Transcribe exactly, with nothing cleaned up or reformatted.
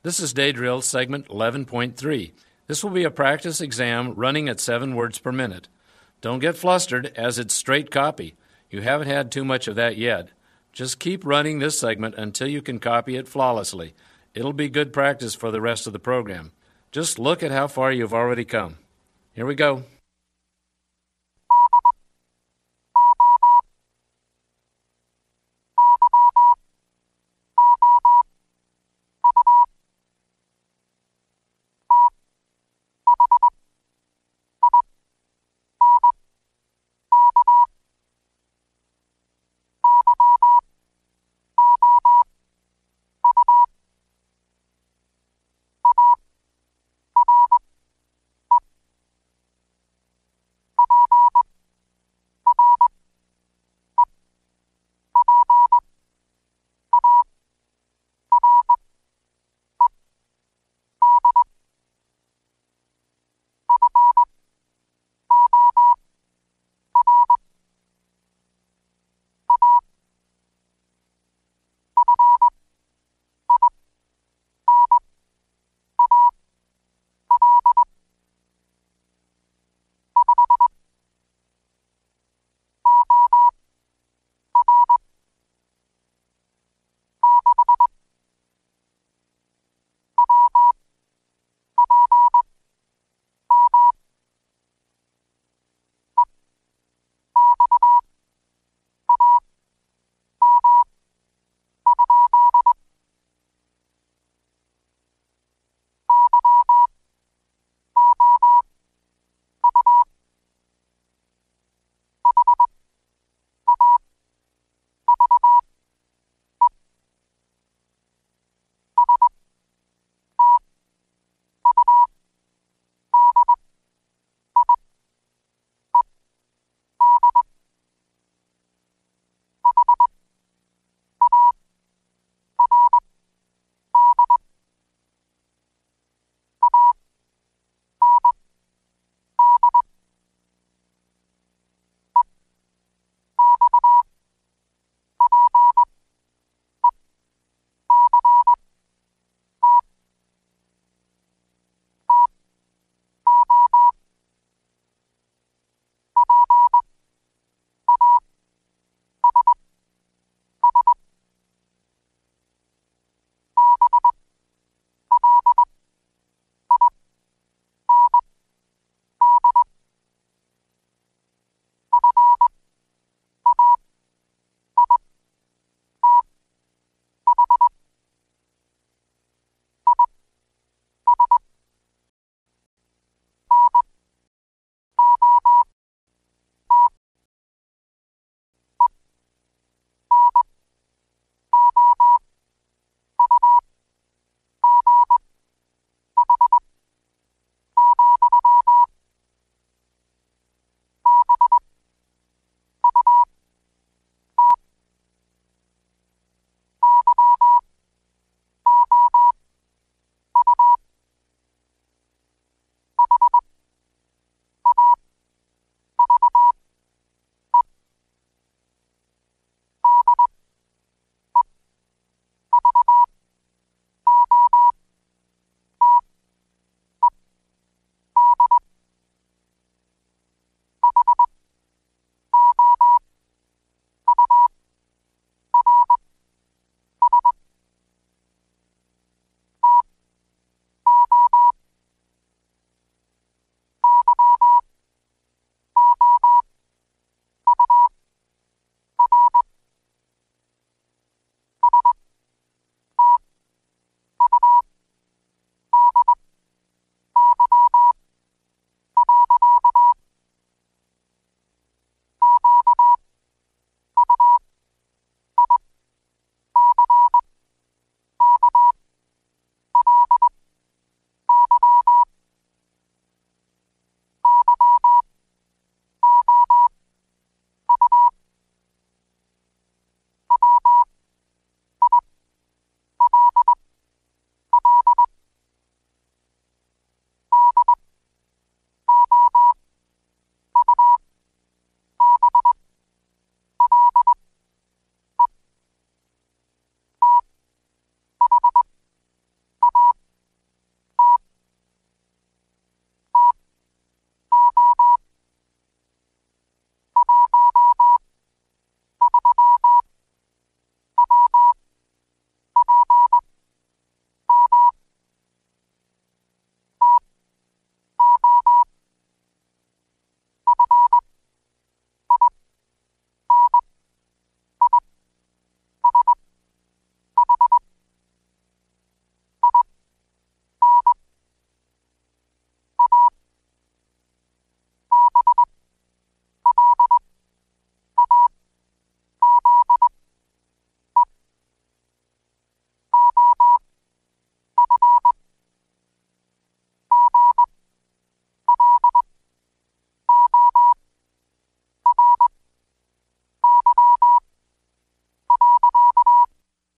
This is Day Drill segment eleven point three. This will be a practice exam running at seven words per minute. Don't get flustered, as it's straight copy. You haven't had too much of that yet. Just keep running this segment until you can copy it flawlessly. It'll be good practice for the rest of the program. Just look at how far you've already come. Here we go.